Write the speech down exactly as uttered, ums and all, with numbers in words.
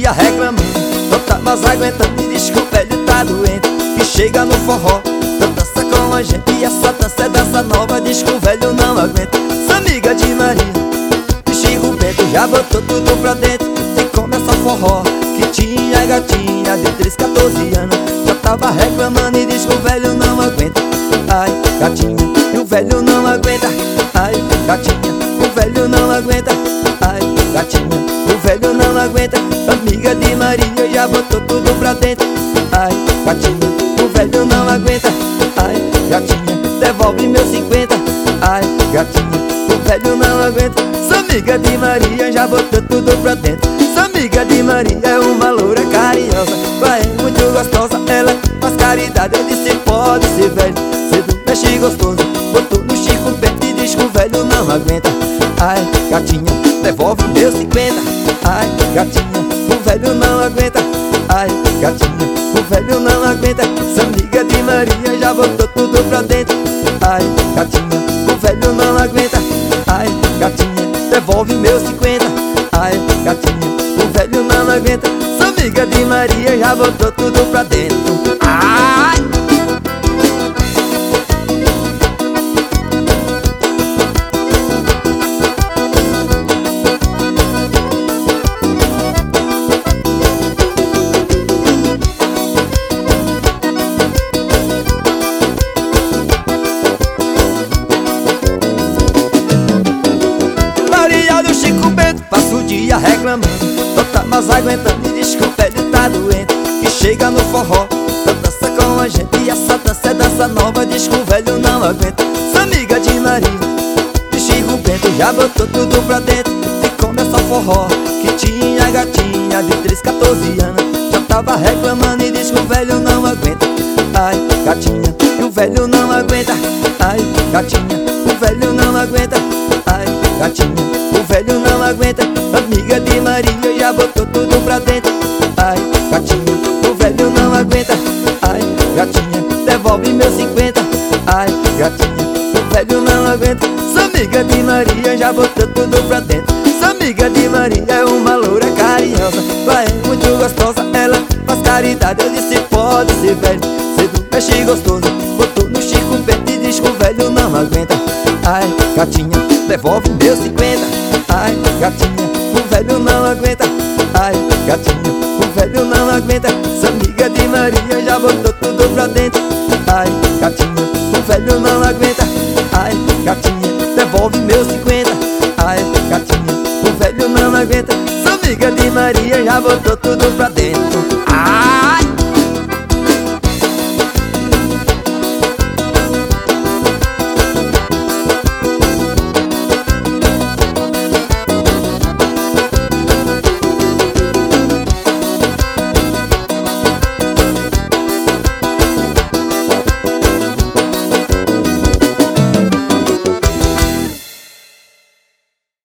dia reclamando, não tá mais aguentando. E diz que o velho tá doente, que chega no forró, não dança com a gente. E essa dança é dança nova, diz que o velho não aguenta. Essa amiga de Maria, de Chico Bento, já botou tudo pra dentro. E começa forró, que tinha gatinha de treze, quatorze anos, já tava reclamando e diz que o velho não aguenta. Ai, gatinha, e o velho não aguenta. Ai, gatinha, o velho não aguenta. Ai, gatinha, o velho não aguenta. Amiga de Maria já botou tudo pra dentro. Ai, gatinha, o velho não aguenta. Ai, gatinha, devolve meus cinquenta. Ai, gatinha, o velho não aguenta. Essa amiga de Maria já botou tudo pra dentro. Essa amiga de Maria é uma loura carinhosa, vai, é muito gostosa. Ela faz caridade, eu disse pode ser velho, cedo mexe gostoso. Botou no Chico Bento e diz que o velho não aguenta. Ai, gatinha, devolve meus cinquenta. Ai, gatinha, o velho não aguenta. Ai, gatinha, o velho não aguenta. Essa amiga de Maria já botou tudo pra dentro. Ai, gatinha, o velho não aguenta. Ai, gatinha, devolve meus cinquenta. Ai, gatinha, o velho não aguenta. Essa amiga de Maria já botou tudo pra dentro. Ai! Passa o dia reclamando, não tá mais aguentando. E diz que o velho tá doente, que chega no forró, não dança com a gente. E essa dança é dança nova, diz que o velho não aguenta. Essa amiga de Maria, de Chico Bento, já botou tudo pra dentro. E começa o forró, que tinha gatinha de treze, quatorze anos, já tava reclamando e diz que o velho não aguenta. Ai, gatinha, e o velho não aguenta. Ai, gatinha, o velho não aguenta. Ai, gatinha, o velho não aguenta. Amiga de Maria já botou tudo pra dentro. Ai, gatinha, o velho não aguenta. Ai, gatinha, devolve meus cinquenta. Ai, gatinha, o velho não aguenta. Essa amiga de Maria já botou tudo pra dentro. Essa amiga de Maria é uma loura carinhosa, vai, é muito gostosa. Ela faz caridade, eu disse pode ser velho, cedo mexe gostoso. Botou no Chico Bento e diz que o velho não aguenta. Ai, gatinha, devolve meus cinquenta. Ai, gatinha, o velho não aguenta. Ai, gatinha, o velho não aguenta. Essa amiga de Maria já botou tudo pra dentro. Ai, gatinha, o velho não aguenta. Ai, gatinha, devolve meus cinquenta. Ai, gatinha, o velho não aguenta. Essa amiga de Maria já botou tudo pra dentro.